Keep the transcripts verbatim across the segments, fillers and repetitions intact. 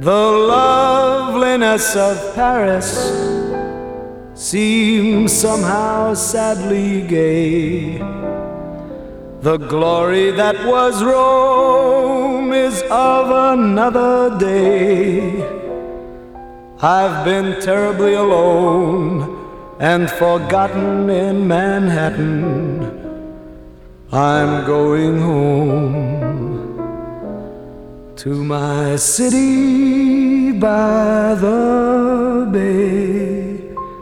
The loveliness of Paris seems somehow sadly gay. The glory that was Rome is of another day. I've been terribly alone and forgotten in Manhattan. I'm going home to my city by the bay.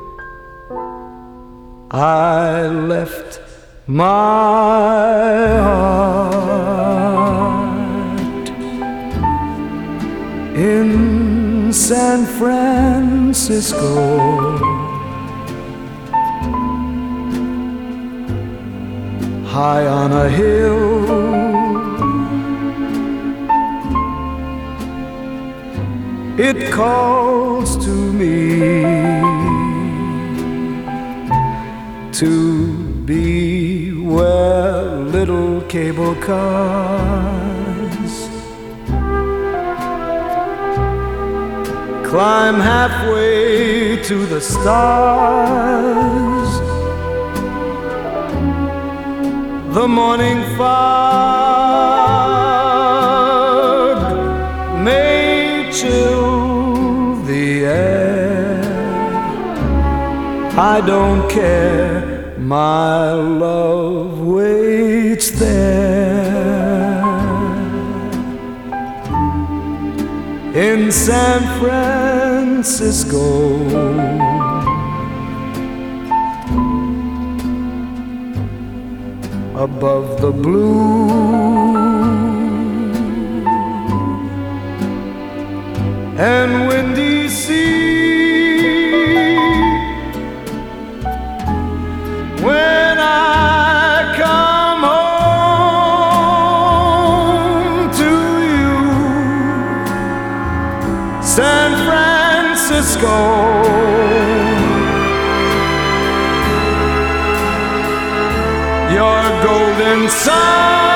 I left my heart in San Francisco, high on a hill. It calls to me to be where little cable cars climb halfway to the stars. The morning fog may chill the air. I don't care, my love waits there in San Francisco. Above the blue and windy sea, when I come home to you, San Francisco, your golden sun